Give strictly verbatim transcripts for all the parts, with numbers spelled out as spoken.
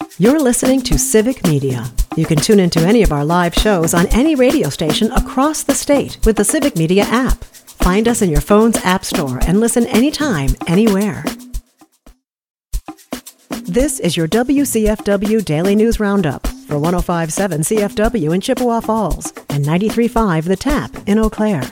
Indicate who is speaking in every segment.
Speaker 1: You're listening to Civic Media. You can tune into any of our live shows on any radio station across the state with the Civic Media app. Find us in your phone's app store and listen anytime, anywhere. This is your W C F W Daily News Roundup for one oh five point seven C F W in Chippewa Falls and ninety-three point five The Tap in Eau Claire.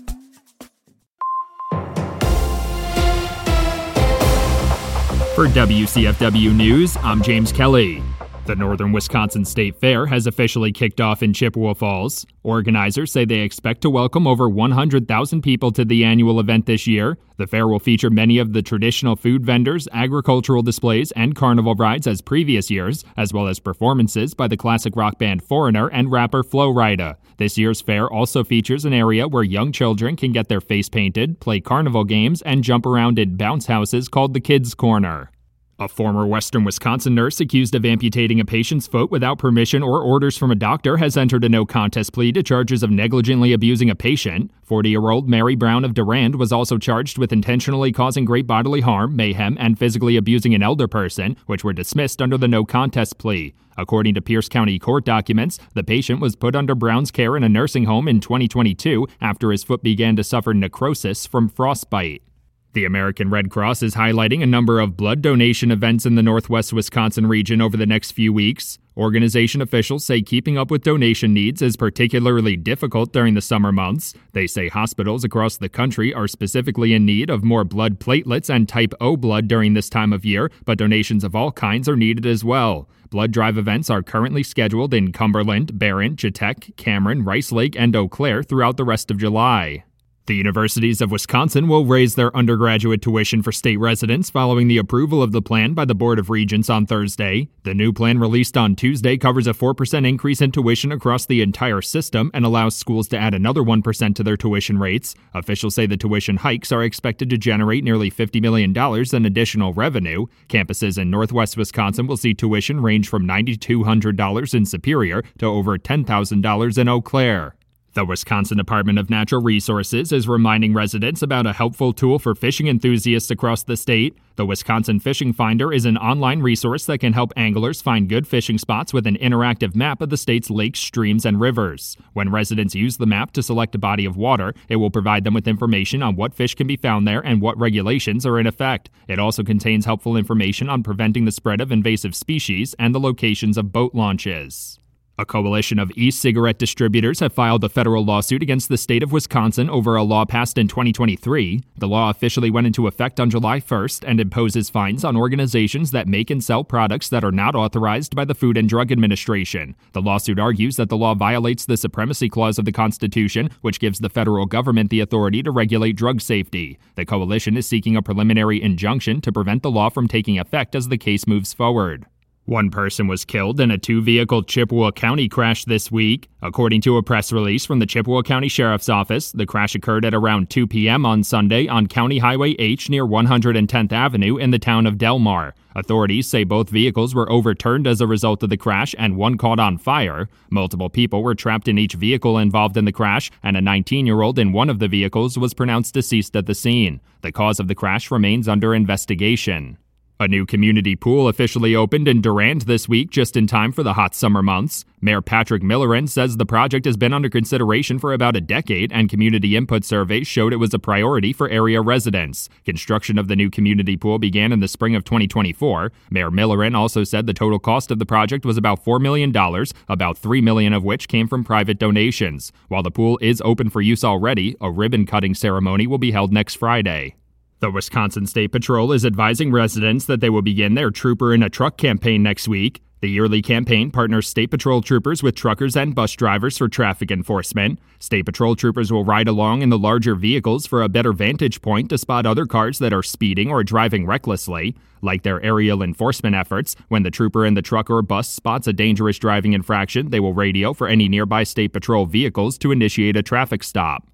Speaker 2: For W C F W News, I'm James Kelly. The Northern Wisconsin State Fair has officially kicked off in Chippewa Falls. Organizers say they expect to welcome over one hundred thousand people to the annual event this year. The fair will feature many of the traditional food vendors, agricultural displays, and carnival rides as previous years, as well as performances by the classic rock band Foreigner and rapper Flo Rida. This year's fair also features an area where young children can get their face painted, play carnival games, and jump around in bounce houses called the Kids Corner. A former Western Wisconsin nurse accused of amputating a patient's foot without permission or orders from a doctor has entered a no-contest plea to charges of negligently abusing a patient. forty-year-old Mary Brown of Durand was also charged with intentionally causing great bodily harm, mayhem, and physically abusing an elder person, which were dismissed under the no-contest plea. According to Pierce County court documents, the patient was put under Brown's care in a nursing home in twenty twenty-two after his foot began to suffer necrosis from frostbite. The American Red Cross is highlighting a number of blood donation events in the Northwest Wisconsin region over the next few weeks. Organization officials say keeping up with donation needs is particularly difficult during the summer months. They say hospitals across the country are specifically in need of more blood platelets and type O blood during this time of year, but donations of all kinds are needed as well. Blood drive events are currently scheduled in Cumberland, Barron, Chetek, Cameron, Rice Lake, and Eau Claire throughout the rest of July. The universities of Wisconsin will raise their undergraduate tuition for state residents following the approval of the plan by the Board of Regents on Thursday. The new plan released on Tuesday covers a four percent increase in tuition across the entire system and allows schools to add another one percent to their tuition rates. Officials say the tuition hikes are expected to generate nearly fifty million dollars in additional revenue. Campuses in Northwest Wisconsin will see tuition range from nine thousand two hundred dollars in Superior to over ten thousand dollars in Eau Claire. The Wisconsin Department of Natural Resources is reminding residents about a helpful tool for fishing enthusiasts across the state. The Wisconsin Fishing Finder is an online resource that can help anglers find good fishing spots with an interactive map of the state's lakes, streams, and rivers. When residents use the map to select a body of water, it will provide them with information on what fish can be found there and what regulations are in effect. It also contains helpful information on preventing the spread of invasive species and the locations of boat launches. A coalition of e-cigarette distributors have filed a federal lawsuit against the state of Wisconsin over a law passed in twenty twenty-three. The law officially went into effect on July first and imposes fines on organizations that make and sell products that are not authorized by the Food and Drug Administration. The lawsuit argues that the law violates the Supremacy Clause of the Constitution, which gives the federal government the authority to regulate drug safety. The coalition is seeking a preliminary injunction to prevent the law from taking effect as the case moves forward. One person was killed in a two-vehicle Chippewa County crash this week. According to a press release from the Chippewa County Sheriff's Office, the crash occurred at around two p.m. on Sunday on County Highway H near one hundred tenth Avenue in the town of Delmar. Authorities say both vehicles were overturned as a result of the crash and one caught on fire. Multiple people were trapped in each vehicle involved in the crash, and a nineteen-year-old in one of the vehicles was pronounced deceased at the scene. The cause of the crash remains under investigation. A new community pool officially opened in Durand this week just in time for the hot summer months. Mayor Patrick Millerin says the project has been under consideration for about a decade, and community input surveys showed it was a priority for area residents. Construction of the new community pool began in the spring of twenty twenty-four. Mayor Millerin also said the total cost of the project was about four million dollars, about three million dollars of which came from private donations. While the pool is open for use already, a ribbon-cutting ceremony will be held next Friday. The Wisconsin State Patrol is advising residents that they will begin their Trooper in a Truck campaign next week. The yearly campaign partners State Patrol troopers with truckers and bus drivers for traffic enforcement. State Patrol troopers will ride along in the larger vehicles for a better vantage point to spot other cars that are speeding or driving recklessly. Like their aerial enforcement efforts, when the trooper in the truck or bus spots a dangerous driving infraction, they will radio for any nearby State Patrol vehicles to initiate a traffic stop.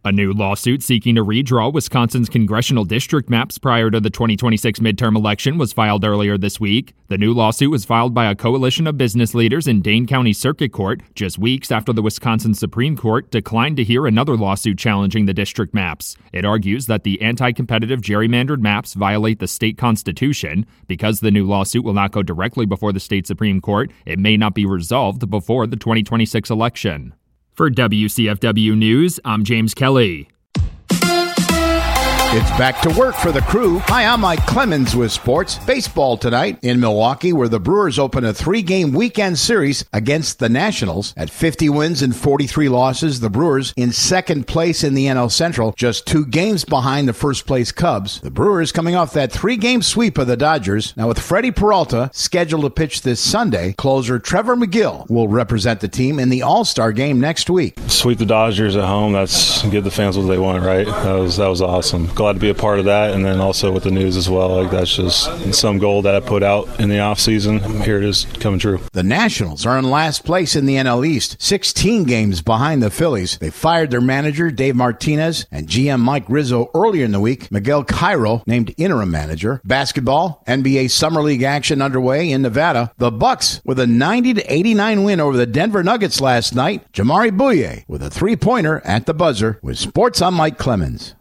Speaker 2: A new lawsuit seeking to redraw Wisconsin's congressional district maps prior to the twenty twenty-six midterm election was filed earlier this week. The new lawsuit was filed by a coalition of business leaders in Dane County Circuit Court just weeks after the Wisconsin Supreme Court declined to hear another lawsuit challenging the district maps. It argues that the anti-competitive gerrymandered maps violate the state constitution. Because the new lawsuit will not go directly before the state Supreme Court, it may not be resolved before the twenty twenty-six election. For W C F W News, I'm James Kelly.
Speaker 3: It's back to work for the crew. Hi, I'm Mike Clemens with sports. Baseball tonight in Milwaukee, where the Brewers open a three-game weekend series against the Nationals. At fifty wins and forty-three losses, the Brewers in second place in the N L Central, just two games behind the first-place Cubs. The Brewers coming off that three-game sweep of the Dodgers. Now with Freddie Peralta scheduled to pitch this Sunday, closer Trevor McGill will represent the team in the All-Star game next week.
Speaker 4: Sweep the Dodgers at home. That's give the fans what they want, right? That was that was awesome. Glad to be a part of that, and then also with the news as well. Like that's just some goal that I put out in the off season. Here it is coming true.
Speaker 3: The Nationals are in last place in the N L East, sixteen games behind the Phillies. They fired their manager Dave Martinez and G M Mike Rizzo earlier in the week. Miguel Cairo named interim manager. Basketball, N B A Summer League action underway in Nevada. The Bucks with a ninety to eighty-nine win over the Denver Nuggets last night. Jamari Bouye with a three-pointer at the buzzer. With sports, I'm Mike Clemens.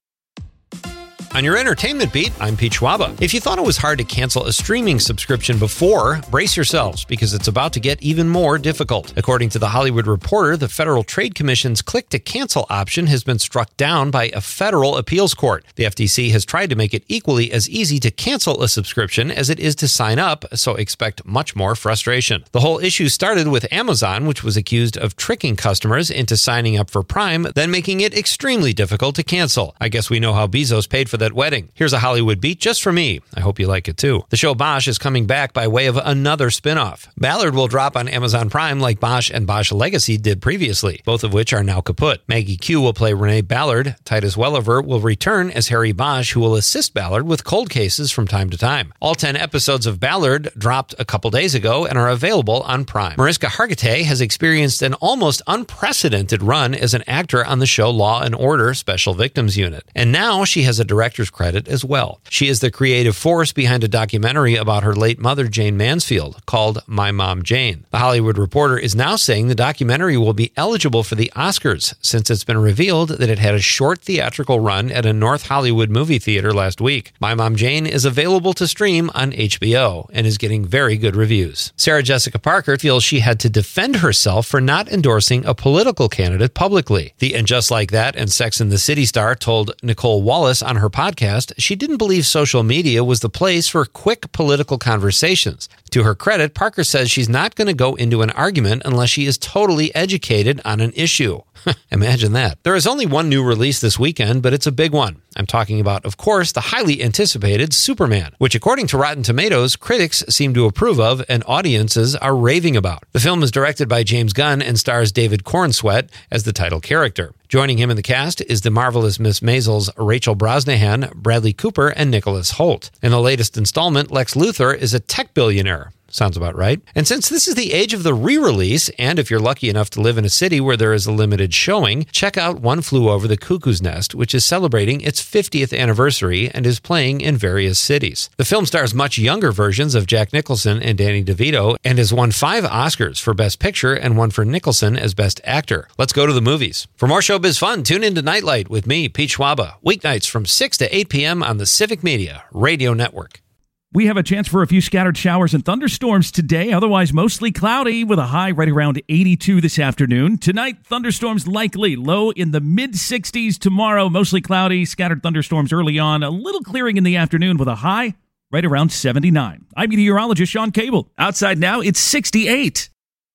Speaker 5: On your entertainment beat, I'm Pete Schwaba. If you thought it was hard to cancel a streaming subscription before, brace yourselves because it's about to get even more difficult. According to The Hollywood Reporter, the Federal Trade Commission's click-to-cancel option has been struck down by a federal appeals court. The F T C has tried to make it equally as easy to cancel a subscription as it is to sign up, so expect much more frustration. The whole issue started with Amazon, which was accused of tricking customers into signing up for Prime, then making it extremely difficult to cancel. I guess we know how Bezos paid for that wedding. Here's a Hollywood beat just for me. I hope you like it too. The show Bosch is coming back by way of another spin-off. Ballard will drop on Amazon Prime like Bosch and Bosch Legacy did previously, both of which are now kaput. Maggie Q will play Renee Ballard. Titus Welliver will return as Harry Bosch, who will assist Ballard with cold cases from time to time. All ten episodes of Ballard dropped a couple days ago and are available on Prime. Mariska Hargitay has experienced an almost unprecedented run as an actor on the show Law and Order Special Victims Unit, and now she has a director's credit as well. She is the creative force behind a documentary about her late mother, Jane Mansfield, called My Mom Jane. The Hollywood Reporter is now saying the documentary will be eligible for the Oscars since it's been revealed that it had a short theatrical run at a North Hollywood movie theater last week. My Mom Jane is available to stream on H B O and is getting very good reviews. Sarah Jessica Parker feels she had to defend herself for not endorsing a political candidate publicly. The And Just Like That and Sex and the City star told Nicole Wallace on her podcast she didn't believe social media was the place for quick political conversations. To her credit, Parker says she's not going to go into an argument unless she is totally educated on an issue. Imagine that. There is only one new release this weekend, but it's a big one. I'm talking about, of course, the highly anticipated Superman, which according to Rotten Tomatoes, critics seem to approve of and audiences are raving about. The film is directed by James Gunn and stars David Corenswet as the title character. Joining him in the cast is the marvelous Miss Maisel's Rachel Brosnahan, Bradley Cooper, and Nicholas Hoult. In the latest installment, Lex Luthor is a tech billionaire. Sounds about right. And since this is the age of the re-release, and if you're lucky enough to live in a city where there is a limited showing, check out One Flew Over the Cuckoo's Nest, which is celebrating its fiftieth anniversary and is playing in various cities. The film stars much younger versions of Jack Nicholson and Danny DeVito and has won five Oscars for Best Picture and one for Nicholson as Best Actor. Let's go to the movies. For more showbiz fun, tune in to Nightlight with me, Pete Schwaba, weeknights from six to eight p.m. on the Civic Media Radio Network.
Speaker 6: We have a chance for a few scattered showers and thunderstorms today, otherwise mostly cloudy with a high right around eighty-two this afternoon. Tonight, thunderstorms likely, low in the mid sixties. Tomorrow, mostly cloudy, scattered thunderstorms early on, a little clearing in the afternoon with a high right around seventy-nine. I'm meteorologist Sean Cable. Outside now, it's sixty-eight.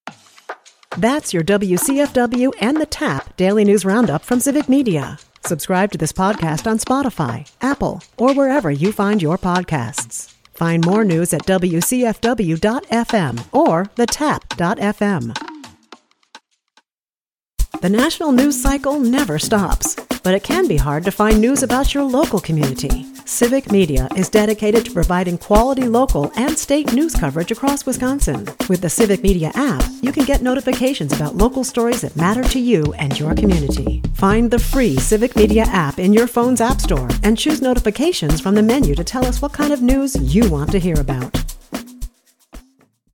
Speaker 1: That's your W C F W and the TAP Daily News Roundup from Civic Media. Subscribe to this podcast on Spotify, Apple, or wherever you find your podcasts. Find more news at W C F W dot F M or the tap dot F M. The national news cycle never stops, but it can be hard to find news about your local community. Civic Media is dedicated to providing quality local and state news coverage across Wisconsin. With the Civic Media app, you can get notifications about local stories that matter to you and your community. Find the free Civic Media app in your phone's app store and choose notifications from the menu to tell us what kind of news you want to hear about.